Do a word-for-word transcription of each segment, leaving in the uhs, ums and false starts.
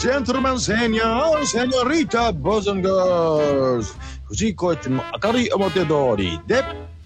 gentlemen, senor, senorita, boys and girls 藤井コーチの明るい表通りで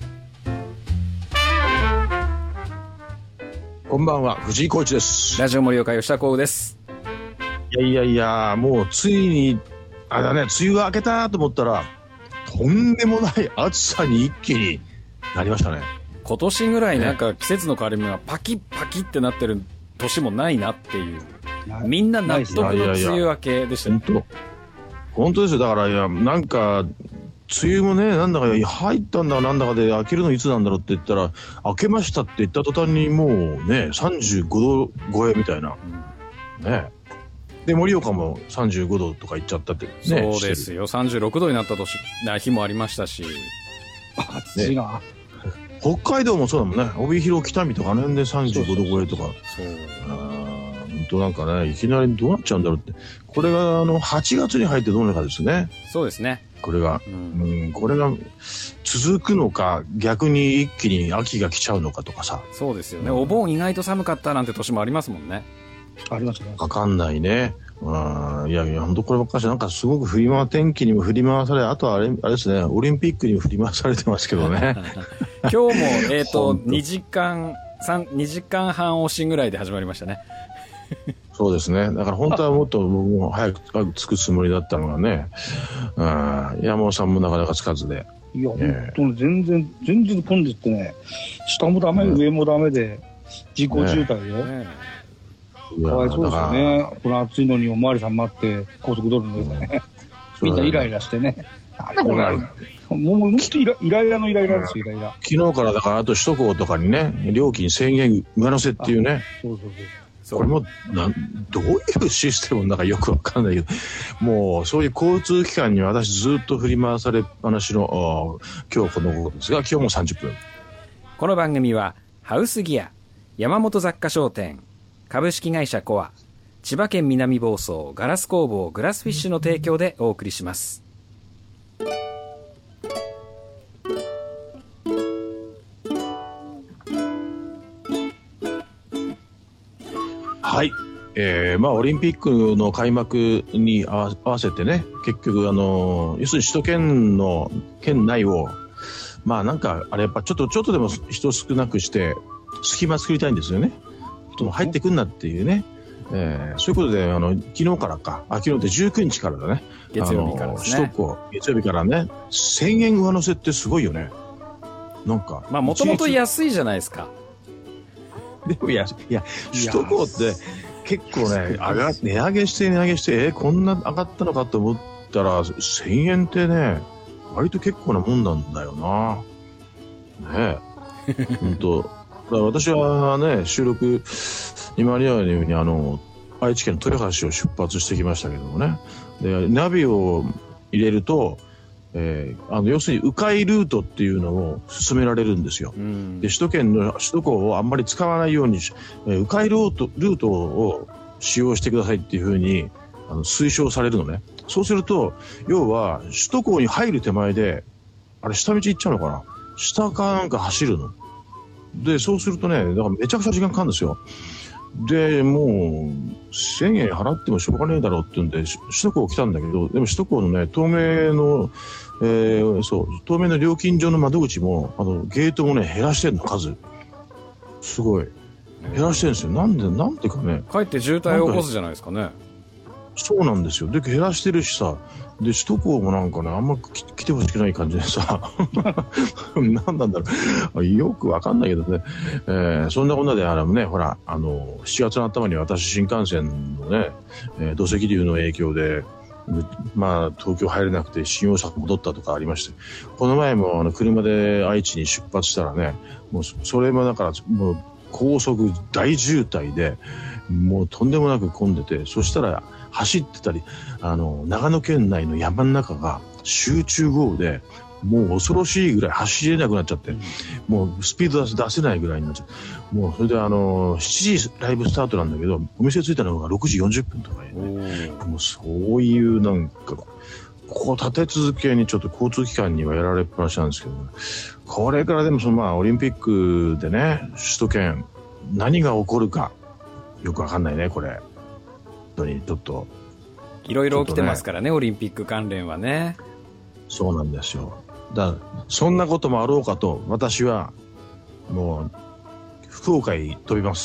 こんばんは、藤井コーチです。 ラジオ盛岡吉田光です。 いやいやいや、もうついにあれだね、梅雨が明けたと思ったらとんでもない暑さに一気になりましたね。 今年ぐらいなんか季節の変わり目がパキッパキッってなってる年もないなっていう、みんな納得の梅雨明けでしたね。 本当本当ですよ。だからいやなんか梅雨もね、なんだか入ったんだかなんだかで明けるのいつなんだろうって言ったら明けましたって言った途端にもうねさんじゅうごど超えみたいな、うん、ね。で盛岡もさんじゅうごどとかいっちゃったって、ね、 そうですよ。さんじゅうろくどになった年な日もありましたし、 暑いな、ね。 北海道もそうだもんね。帯広北見とかねでさんじゅうごど超えとか。そう本当なんかね、いきなりどうなっちゃうんだろうって。これがあのはちがつに入ってどうなるかですね。 そうですね。 これが、うんうん、これが続くのか逆に一気に秋が来ちゃうのかとかさ。 そうですよね、うん、お盆意外と寒かったなんて年もありますもんね。 ありますね。 わかんないね。うん、いやいや本当こればっかしなんかすごく振り回天気にも振り回され、あとはあれあれですね、オリンピックにも振り回されてますけどね。 今日もえっとにじかんにじかんはん押しぐらいで始まりましたね。 そうですね。だから本当はもっと僕も早く着くつもりだったのがね、うん、山本さんもなかなかつかずで。 いや、えー、本当に全然全然混んでってね、下もダメ、うん、上もダメで自己渋滞よ。ねね、かわいそうですよね。この暑いのにおまわりさん待って高速道路の上でね、みんなイライラしてね。なんだこれ。もうもっとイライライラのイライラですよ、イライラ。 昨日からだからあと首都高とかにね、料金制限上乗せっていうね。そうそうそう。これもなんどういうシステムなんかよくわかんないけど、もうそういう交通機関に私ずっと振り回されっぱなしの今日この頃ですが、今日もさんじゅっぷん。 この番組はハウスギア、山本雑貨商店、株式会社コア、千葉県南房総ガラス工房グラスフィッシュの提供でお送りします。 はい、えー、まあオリンピックの開幕に合わせてね、結局あの要するに首都圏の県内をまあなんかあれやっぱちょっとちょっとでも人少なくして隙間作りたいんですよね。入ってくんなっていうね、えー、そういうことであの昨日からか、あ昨日ってじゅうくにちからだね。 月曜日からですね。 首都高月曜日からね、せんえん上乗せってすごいよね。なんかまあもともと安いじゃないですか。 でもいやいや首都高って結構ね上が値上げして値上げしてえー、こんな上がったのかと思ったらせんえんってね割と結構なもんなんだよな。ねえ本当。私はね収録に間に合うようにあの愛知県豊橋を出発してきましたけどもね。でナビを入れると、えー、あの要するに迂回ルートっていうのを進められるんですよ。で首都圏の首都高をあんまり使わないように、えー、迂回ルートルートを使用してくださいっていうふうにあの推奨されるのね。そうすると要は首都高に入る手前であれ下道行っちゃうのかな、下かなんか走るので、そうするとね、だからめちゃくちゃ時間かかるんですよ。で、もうせんえん払ってもしょうがねえだろうって言うんで首都高来たんだけど、でも首都高のね東名の、えー、そう東名の料金所の窓口もあのゲートもね減らしてんの数すごい減らしてるんですよ。なんでなんていうかね、 かえって渋滞を起こすじゃないですかね。 そうなんですよ。で減らしてるしさ、で首都高もなんかねあんま来来てほしくない感じでさなんなんだろうよくわかんないけどね、えー、そんなこんなであのねほらあのしちがつの頭に私新幹線のね、えー、土石流の影響でまあ東京入れなくて新大阪戻ったとかありまして、この前もあの車で愛知に出発したらねもうそれもだからもう高速大渋滞でもうとんでもなく混んでて、そしたら走ってたりあの長野県内の山の中が集中豪雨でもう恐ろしいぐらい走れなくなっちゃって、うん、もうスピード出せ、出せないぐらいになっちゃって、もうそれであのしちじライブスタートなんだけどお店着いたのがろくじよんじゅっぷんとかね、もうそういうなんかここ立て続けにちょっと交通機関にはやられっぱなしなんですけど、ね、これからでもそのまあオリンピックでね首都圏何が起こるかよくわかんないねこれ。本当にちょっといろいろ起きてますからね、オリンピック関連はね。 そうなんですよ。だからそんなこともあろうかと、私はもう福岡へ飛びます。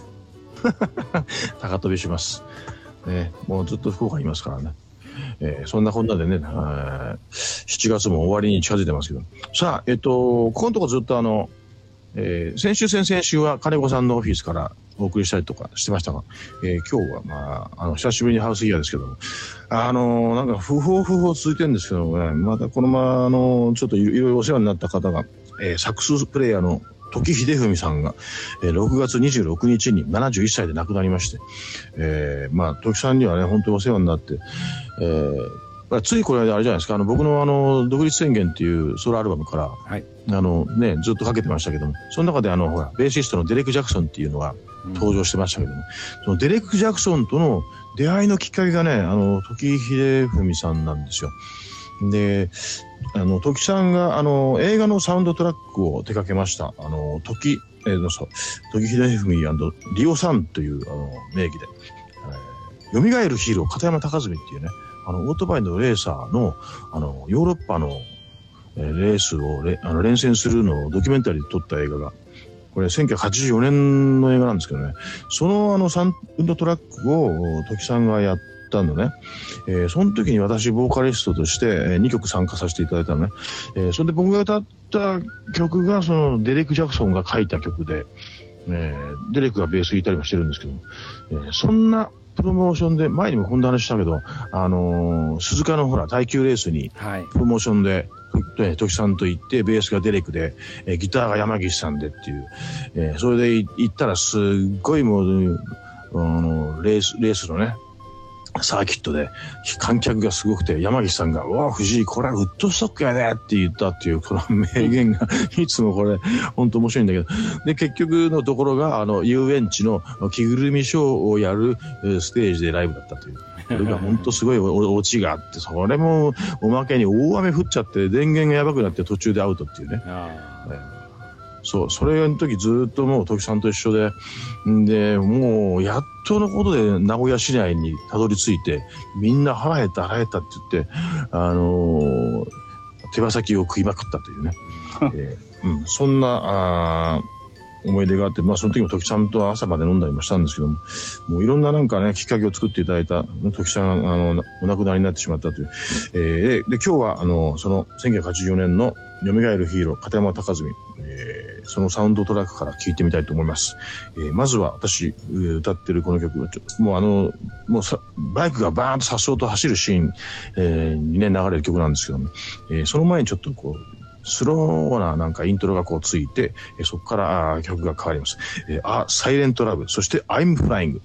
高飛びします、ね、もうずっと福岡にいますからね、えー、そんなこんなでね、しちがつも終わりに近づいてますけど、さあ、えっとここのとこずっとあの、えー、先週先々週は金子さんのオフィスからお送りしたりとかしてましたが、えー、今日はまあ、あの久しぶりにハウスギアですけども、あのー、なんか不法不法続いてるんですけどもね、またこのままあのー、ちょっといろいろお世話になった方が、えー、サックスプレイヤーの時秀文さんが、えー、ろくがつにじゅうろくにちにななじゅういっさいで亡くなりまして、えー、まあ時さんにはね本当にお世話になって、えー、ついこれあれじゃないですか、あの僕のあの独立宣言っていうソロアルバムから、はい、あのねずっとかけてましたけども、その中であのほらベーシストのデレク・ジャクソンっていうのが登場してましたけども、うん、そのデレク・ジャクソンとの出会いのきっかけがね、あの時秀文さんなんですよ。で、あの時さんがあの映画のサウンドトラックを手掛けました、あの時、えー、そう時秀文&リオさんというあの名義で、えー、蘇るヒーロー片山高純っていうね、あのオートバイのレーサーのあのヨーロッパの、えー、レースをレあの連戦するのをドキュメンタリーで撮った映画が、これせんきゅうひゃくはちじゅうよねんの映画なんですけどね、そのあのサウンドトラックを時さんがやったのね、えー、その時に私ボーカリストとして、えー、にきょく参加させていただいたのね、えー、それで僕が歌った曲がそのデレク・ジャクソンが書いた曲で、えー、デレクがベース弾いたりもしてるんですけど、えー、そんなプロモーションで前にもこんな話したけど、あのー、鈴鹿のほら耐久レースにプロモーションで、はい、時さんと行ってベースがデレクで、えー、ギターが山岸さんでっていう、えー、それで行ったらすっごいもう、あのレースレースのねサーキットで観客がすごくて、山岸さんが「おお藤井これはウッドストックやね」って言ったっていうこの名言がいつもこれ本当面白いんだけど、で結局のところがあの遊園地の着ぐるみショーをやるステージでライブだったという、これが本当すごいオチがあって、それもおまけに大雨降っちゃって電源がやばくなって途中でアウトっていうね。そう、それの時ずっともう時さんと一緒で、んで、もうやっとのことで名古屋市内にたどり着いて、みんな腹減った腹減ったって言って、あのー、手羽先を食いまくったというね。えーうん、そんな、あ思い出があって、まあその時も時さんと朝まで飲んだりもしたんですけども、もういろんななんかね、きっかけを作っていただいた時さん、あの、お亡くなりになってしまったという。えー、で、今日はあの、そのせんきゅうひゃくはちじゅうよねんの蘇るヒーロー、片山高純、えー、そのサウンドトラックから聴いてみたいと思います。えー、まずは私、歌ってるこの曲は、もうあの、もうさ、バイクがバーンと颯爽と走るシーン、えー、にね、流れる曲なんですけども、えー、その前にちょっとこう、スローななんかイントロがこうついて、えー、そこから曲が変わります。えー、あ、サイレントラブ、そして I'm Flying。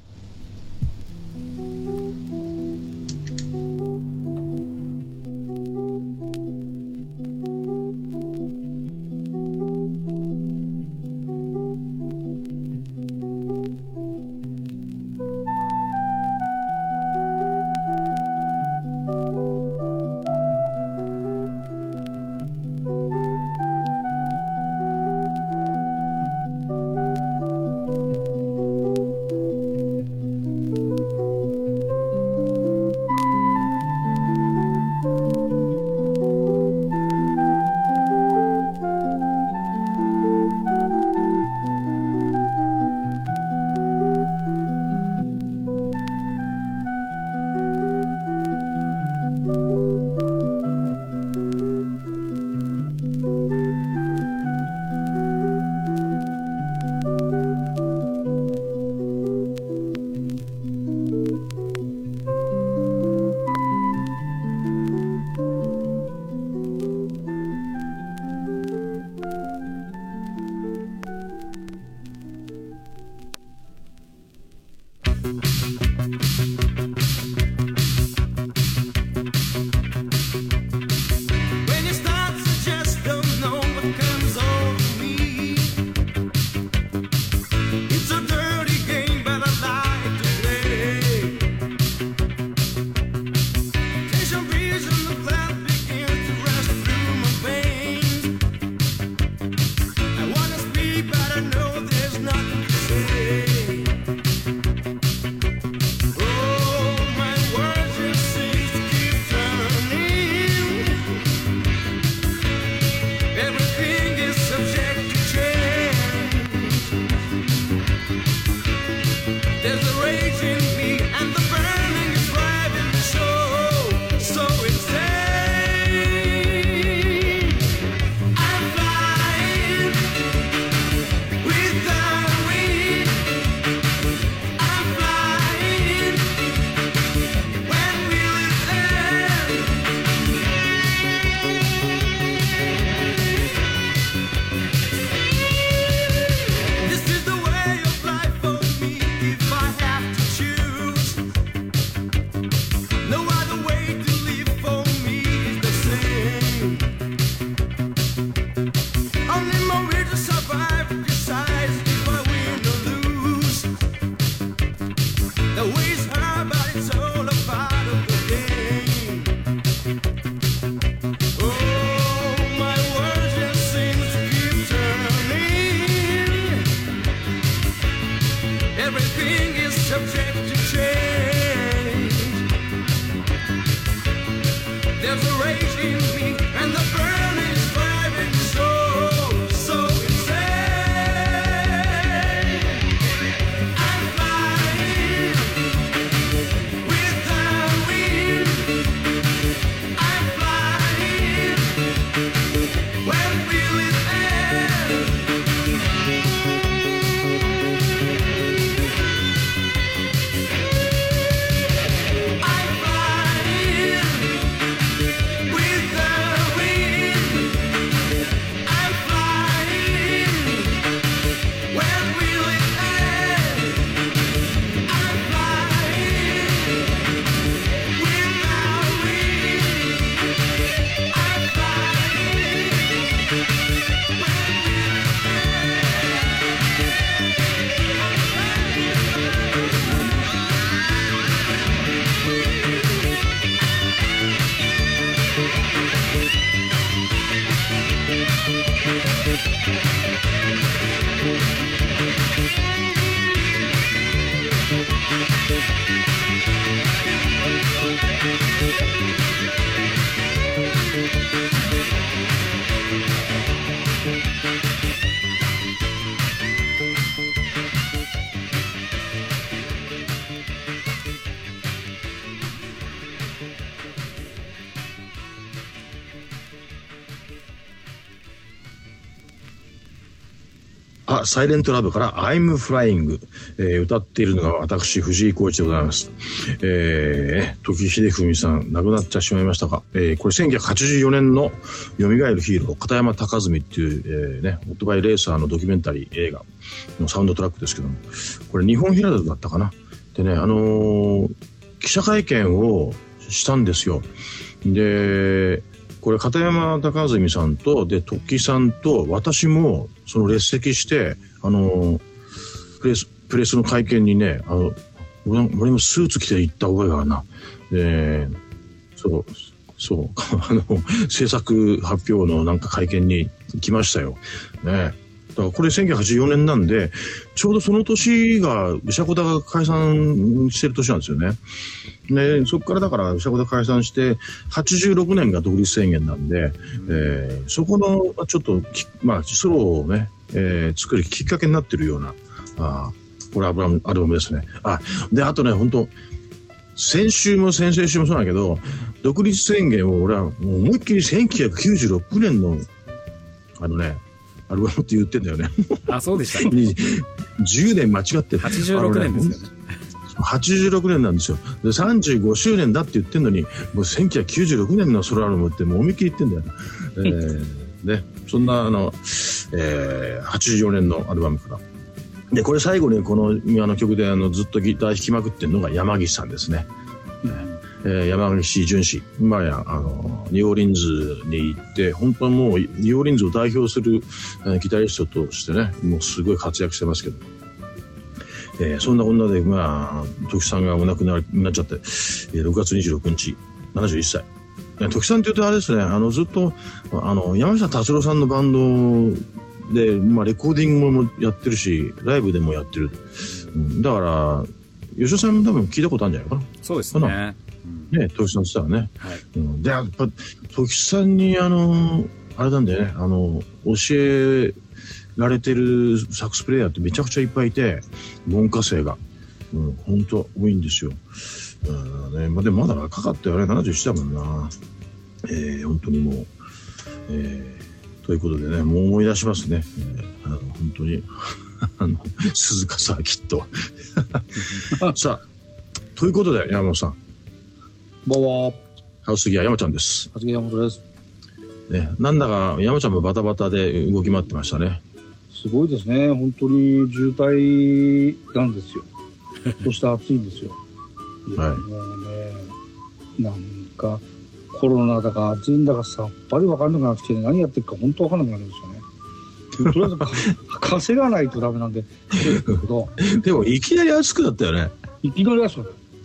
あ、サイレントラブからI'm Flying、えー、歌っているのが私藤井浩一でございます。えー、時秀文さん亡くなってしまいましたが、えー、これせんきゅうひゃくはちじゅうよねんの蘇るヒーロー片山高澄っていう、えー、ねオートバイレーサーのドキュメンタリー映画のサウンドトラックですけども、これ日本平田だったかな。でね、あのー、記者会見をしたんですよ。でこれ片山高澄さんとで時さんと私もその列席してあのプレスプレスの会見にね、あの俺俺もスーツ着て行った覚えがあるな。でそうそうあの制作発表のなんか会見に行きましたよ。ね。だからこれせんきゅうひゃくはちじゅうよねんなんでちょうどその年がうしゃこ田が解散してる年なんですよね。でそこからだからうしゃこ田解散してはちじゅうろくねんが独立宣言なんで、うんえー、そこのちょっとまあソロをね、えー、作るきっかけになってるようなあこれアルバムアルバムですね。あであとね本当先週も先々週もそうだけど独立宣言を俺はもう思いっきりせんきゅうひゃくきゅうじゅうろくねんのあのねアルバムって言ってんだよね。 あ、そうでした。 じゅうねん間違ってはちじゅうろくねんですよね。 はちじゅうろくねんなんですよ。でさんじゅうごしゅうねんだって言ってんのにもうせんきゅうひゃくきゅうじゅうろくねんのソロアルバムってもう思いっきり言ってんだよ、えー、ねそんなあの、えー、はちじゅうよねんのアルバムからでこれ最後にこのあの曲であのずっとギター弾きまくってるのが山岸さんですね。うんえー、山岸淳氏今やあのニューオーリンズに行って本当はもうニューオーリンズを代表する、えー、ギタリストとしてねもうすごい活躍してますけど、えー、そんな女でまあ時さんがお亡くなりになっちゃって、えー、ろくがつにじゅうろくにちななじゅういっさい、えー、時さんって言うとあれですねあのずっとあの山下達郎さんのバンドで、まあ、レコーディングもやってるしライブでもやってる、うん、だから吉田さんも多分聞いたことあるんじゃないかな。 そうですね。 ね、時さんって言ったらね、 はいうん、でやっぱ時さんにあのあれなんだよねあの教えられてるサックスプレイヤーってめちゃくちゃいっぱいいて文科生が、うん、本当多いんですよ、うんねまあ、でもまだ若かったよねななじゅうななだもんな、えー、本当にもう、えー、ということでねもう思い出しますね、えー、あの本当にあの鈴鹿サーキットさあということで山本さんばんは。 ハウスギア山ちゃんです。 ハウスギア山本です。 ね、なんだか山ちゃんもバタバタで動き回ってましたね。 すごいですね。本当に渋滞なんですよ。そして暑いんですよ。いや、はい、もうね、なんかコロナだか暑いんだかさっぱり分かんなくなってきて何やってるか本当分かんなくなるんですよね。とりあえず稼がないとダメなんで。でもいきなり暑くなったよね。 いきなり暑くなった。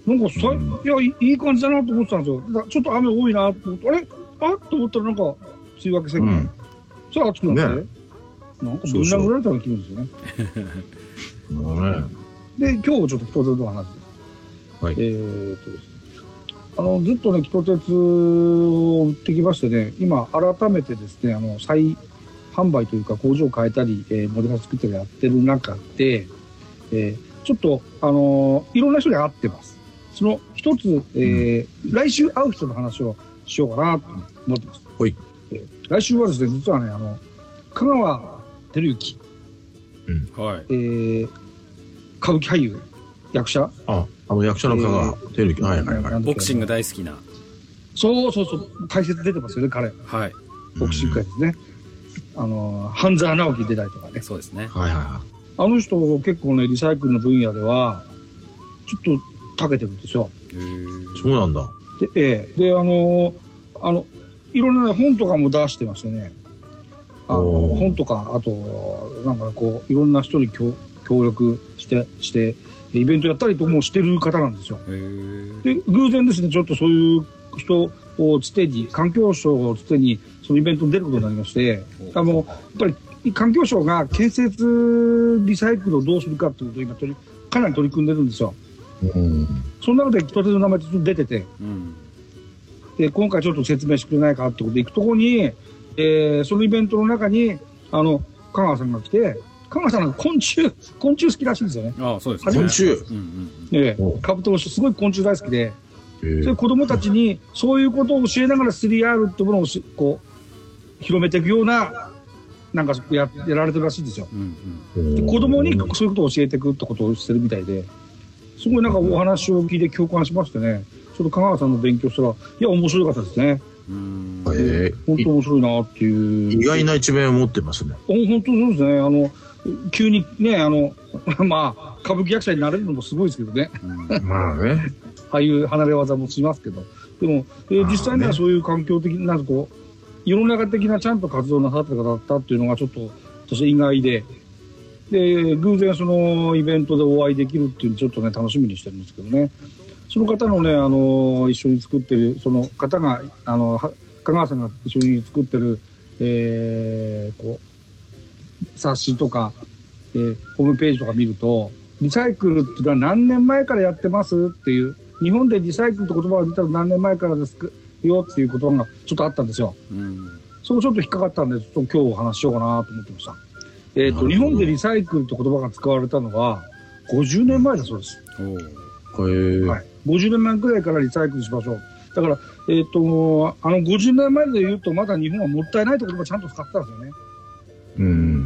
なんかさ、うん、いやいい感じだなと思ってたんですよ。だちょっと雨多いなと思って、あれあっと思ったらなんか梅雨明け宣言、うん、それ暑くなって、ね、なんかぶん殴られたような気分ですよね。で、今日ちょっと北鉄の話です。はい、えーとですね、あのずっとね、北鉄を売ってきましてね、今改めてですね、あの再販売というか工場を変えたり、えー、モデル作ったりやってる中で、えー、ちょっと、あのー、いろんな人に会ってます。その一つ、えーうん、来週会う人の話をしようかなと思ってます。はい。えー、来週はですね、実はね、あの、香川照之、うんはいえー、歌舞伎俳優、役者。 あ、あの役者の香川照之、えー、はいはいはい。 ボクシング大好きな。 そうそうそう、解説出てますよね、彼。はい。ボクシング界ですね。あの、半沢直樹出たりとかね。 そうですね。 はいはいはい。 あの人結構ね、リサイクルの分野では、ちょっと長けてるんですよ。 へー。そうなんだ。 で、ええ、で、あの、あの、いろんな本とかも出してますよね。あの本とか、あと、なんかこう、いろんな人に協協力して、して、イベントやったりともしてる方なんですよ。へー。で、偶然ですね、ちょっとそういう人をつてに、環境省をつてに、そのイベントに出ることになりまして、あの、やっぱり、環境省が建設リサイクルをどうするかっていうことを今取りかなり取り組んでるんですよ。うん、その中で北鉄の名前ちょっと出てて、うん、で今回ちょっと説明してくれないかってことで行くところに、えー、そのイベントの中にあの香川さんが来て、香川さんは昆虫昆虫好きらしいんですよね。 ああそうですね。 昆虫、ええ、カブトムシすごい昆虫大好きで、それ子供たちにそういうことを教えながら スリーアール ってものをこう広めていくようななんか や, やられてるらしいんですよ、うんうん、で子供にそういうことを教えていくってことをしてるみたいで、すごいなんかお話を聞いて共感しましてね、ちょっと香川さんの勉強したらいや面白かったですね。うんえー、本当面白いなっていう、 意外な一面を持ってますね。 本当そうですね。あの急にね、あのまあ歌舞伎役者になれるのもすごいですけどね、うん、まあねああいう離れ技もしますけど、でも、えー、実際にはそういう環境的なこう世の中的なちゃんと活動なさってる方だったっていうのがちょっと私意外で、で偶然そのイベントでお会いできるっていうのをちょっとね楽しみにしてるんですけどね、その方のねあの一緒に作ってるその方があの香川さんが一緒に作ってる、えー、こう冊子とか、えー、ホームページとか見ると、リサイクルっていうのは何年前からやってますっていう、日本でリサイクルって言葉が出たら何年前からですかよっていう言葉がちょっとあったんですよ。うん、そこちょっと引っかかったんで、ちょっと今日お話ししようかなと思ってました。えっと、日本でリサイクルって言葉が使われたのはごじゅうねんまえだそうです。おへはい、ごじゅうねんまえくらいからリサイクルしましょう。だから、えっと、あのごじゅうねんまえで言うとまだ日本はもったいないって言葉ちゃんと使ってたんですよね。うん。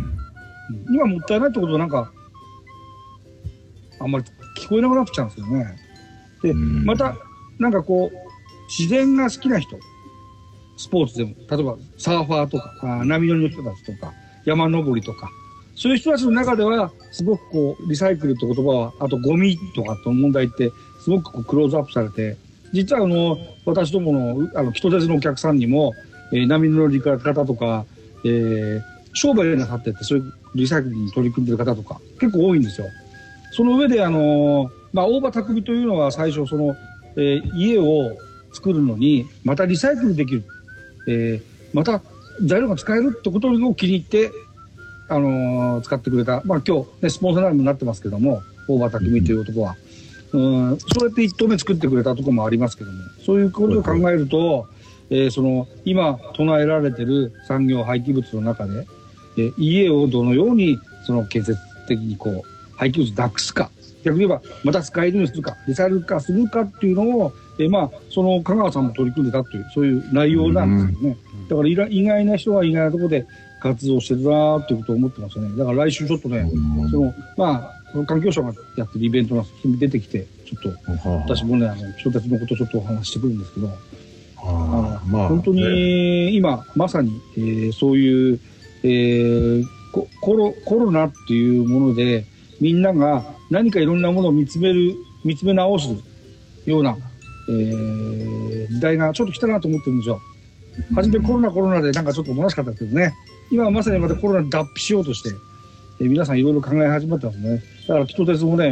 今もったいないってことはなんか、あんまり聞こえなくなっちゃうんですよね。で、また、なんかこう、自然が好きな人、スポーツでも、例えばサーファーとか、あ波乗りの人たちとか、山登りとか、そういう人たちの中では、すごくこう、リサイクルって言葉は、あとゴミとかと問題って、すごくこうクローズアップされて、実はあの、私どもの、あの、北鉄のお客さんにも、えー、波乗り方とか、えー、商売なさってって、そういうリサイクルに取り組んでる方とか、結構多いんですよ。その上で、あのー、まあ、大場匠というのは最初、その、えー、家を、作るのにまたリサイクルできる、えー、また材料が使えるってことを気に入って、あのー、使ってくれた、まあ、今日、ね、スポンサーにもなってますけども、大場匠という男は、うん、そうやって一棟目作ってくれたところもありますけども、そういうことを考えると、えー、その今唱えられてる産業廃棄物の中で、えー、家をどのようにその建設的にこう廃棄物なくすか、逆に言えばまた使えるようにするか、リサイクル化するかっていうのを、えー、まあその香川さんも取り組んでたというそういう内容なんですよね。だから意外な人は意外なところで活動してるなっていうことを思ってますね。だから来週ちょっとね、そのまあ環境省がやってるイベントが出てきて、ちょっと私もねあの人たちのことをちょっとお話してくるんですけど、あの、まあ、本当に今まさに、えー、そういう、えー、コ, コ, ロコロナっていうものでみんなが何かいろんなものを見つめる見つめ直すような、えー、時代がちょっと来たなと思ってるんですよ。初めコロナコロナでなんかちょっと虚しかったですけどね、今はまさにまたコロナに脱皮しようとして、えー、皆さんいろいろ考え始めてますね。だから北鉄もね、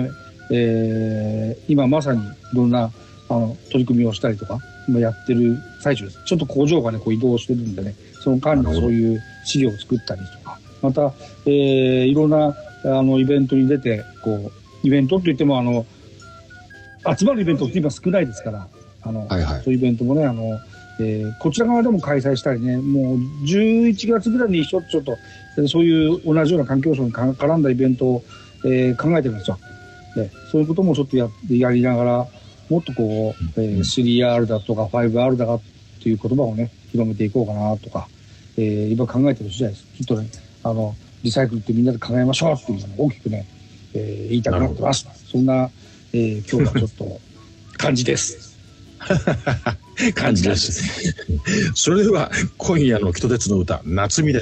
えー、今まさにいろんなあの取り組みをしたりとか今やってる最中です。ちょっと工場がねこう移動してるんでね、その間にそういう資料を作ったりとか、また、えー、いろんなあのイベントに出てこうイベントって言ってもあの集まるイベントって今少ないですから、あの、はいはい、そういうイベントもねあの、えー、こちら側でも開催したりね、もうじゅういちがつぐらいにちょっとちょっとそういう同じような環境省に絡んだイベントを、えー、考えてるんですよ。でそういうこともちょっと や, やりながらもっとこう、えー、スリーアール だとか ファイブアール だかっていう言葉をね広めていこうかなとか、えー、今考えてる次第です。ちょっとねあのリサイクルってみんなで考えましょうっていうのを大きくね、えー、言いたくなってます。そんな、えー、今日はちょっと感じです。 感じです。それでは今夜のキト鉄の歌、夏美です。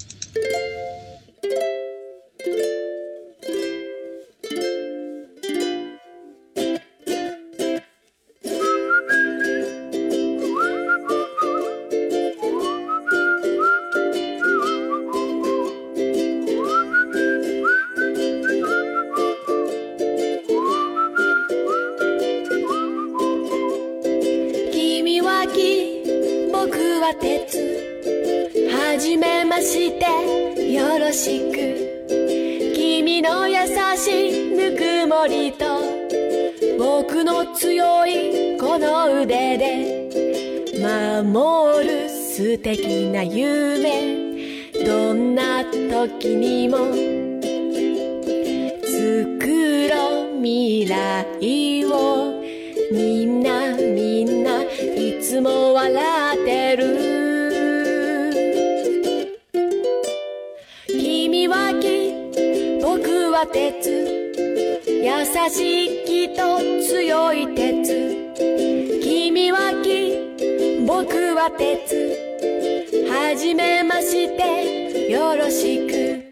素敵な夢、どんな時にも作ろう未来を、みんなみんないつも笑ってる。君は木、僕は鉄、優しきと強い鉄。君は木、僕は鉄、はじめましてよろしく。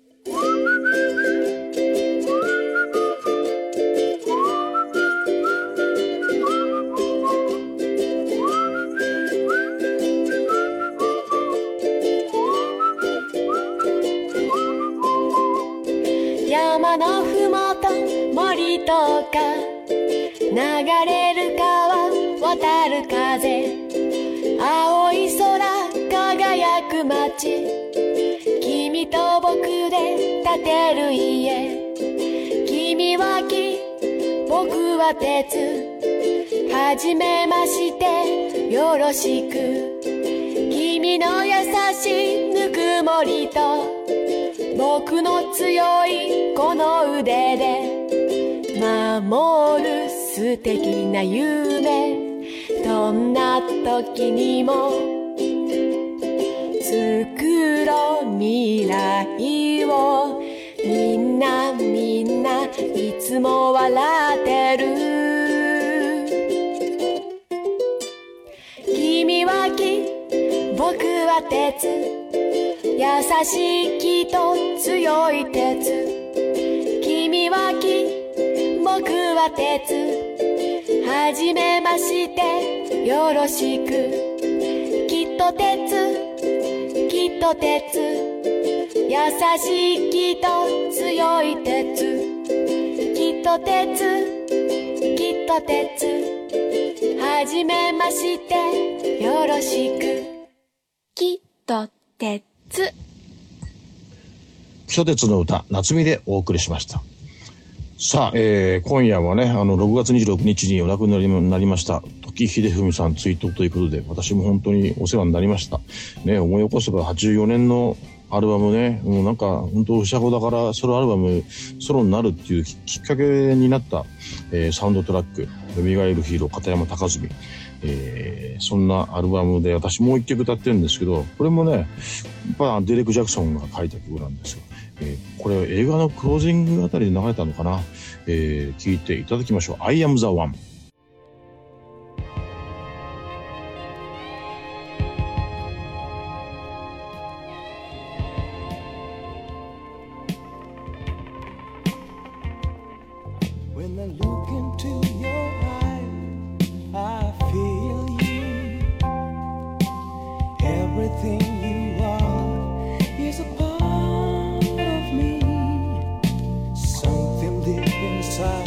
山のふもと森とか流れる川渡る風、青い空輝く街、君と僕で建てる家。君は木、僕は鉄、はじめましてよろしく。君の優しいぬくもりと僕の強いこの腕で守る素敵な夢、どんな時にも作ろう未来を、みんなみんないつも笑ってる。君は木、僕は鉄、優しきと強い鉄。君は木、僕は鉄、はじめましてよろしく。きっと鉄、きっと鉄、優しきと強い鉄。きっと鉄、きっと鉄、はじめましてよろしく。きっと鉄。 キト鉄の歌、夏美でお送りしました。さあ、えー、今夜はね、あの、ろくがつにじゅうろくにちにお亡くなりになりました、時秀文さん追悼ということで、私も本当にお世話になりました。ね、思い起こせばはちじゅうよねんのアルバムね、もうなんか、本当、シャコだからソロアルバム、ソロになるっていうきっかけになった、えー、サウンドトラック、蘇るヒーロー、片山高澄。えー、そんなアルバムで私もう一曲歌ってるんですけど、これもね、やっぱデレク・ジャクソンが書いた曲なんですよ。えー、これ映画のクロージングあたりで流れたのかな、えー、聞いていただきましょう。I am the one。 Inside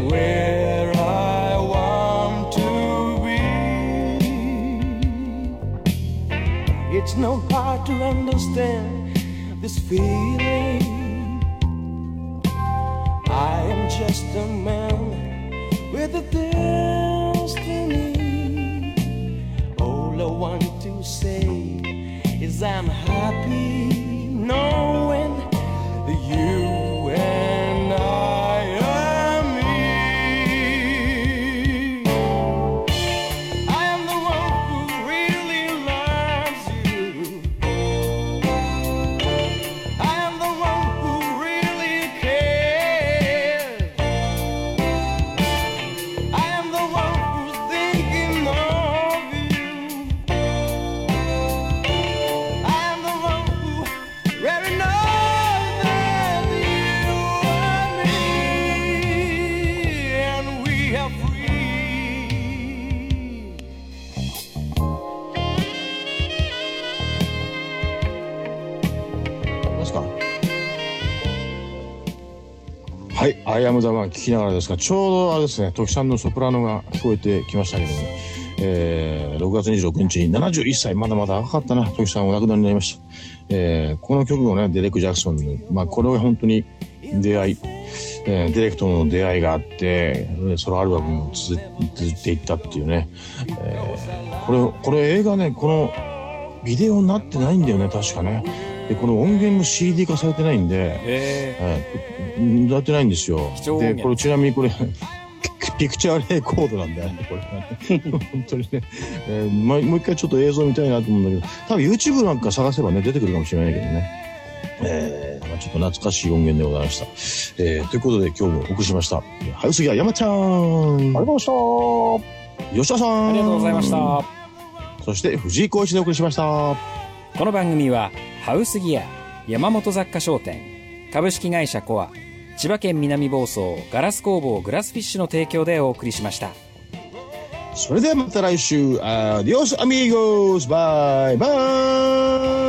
where I want to be. It's not hard to understand this feeling. I am just a man with a destiny. All I want to say is I'm happy knowing you and I are me. I am the one who really loves you. I am the one who really cares. I am the one who's thinking of you. I am the one who really knows that you are me, and we are free. ますか。はい、アイアムザワン聞きながらですが、ちょうどあれですね、時さんのソプラノが聞こえてきましたけども、えー、ろくがつにじゅうろくにちにななじゅういっさい、まだまだ若かったな、時さんお亡くなりになりました。えー、この曲をね、デレク・ジャクソンに、まあこれは本当に出会い、えー、ディレクトの出会いがあって、ソロアルバムも続いていったっていうね、えー、これ、これ映画ね、このビデオになってないんだよね、確かね。で、この音源も シーディー 化されてないんで、えー、なってないんですよ。で、これちなみにこれ、ピクチャーレコードなんだよね、これ。本当にね、えー、もう一回ちょっと映像見たいなと思うんだけど、多分 YouTube なんか探せばね、出てくるかもしれないけどね。えー、まあ、ちょっと懐かしい音源でございました。えー、ということで今日もお送りしました。ハウスギア山ちゃん。ありがとうございました。吉田さん。 ありがとうございました。 そして藤井浩一でお送りしました。 この番組はハウスギア、山本雑貨商店、株式会社コア、千葉県南房総ガラス工房グラスフィッシュの提供でお送りしました。 それではまた来週。アディオスアミーゴス。バイバイ。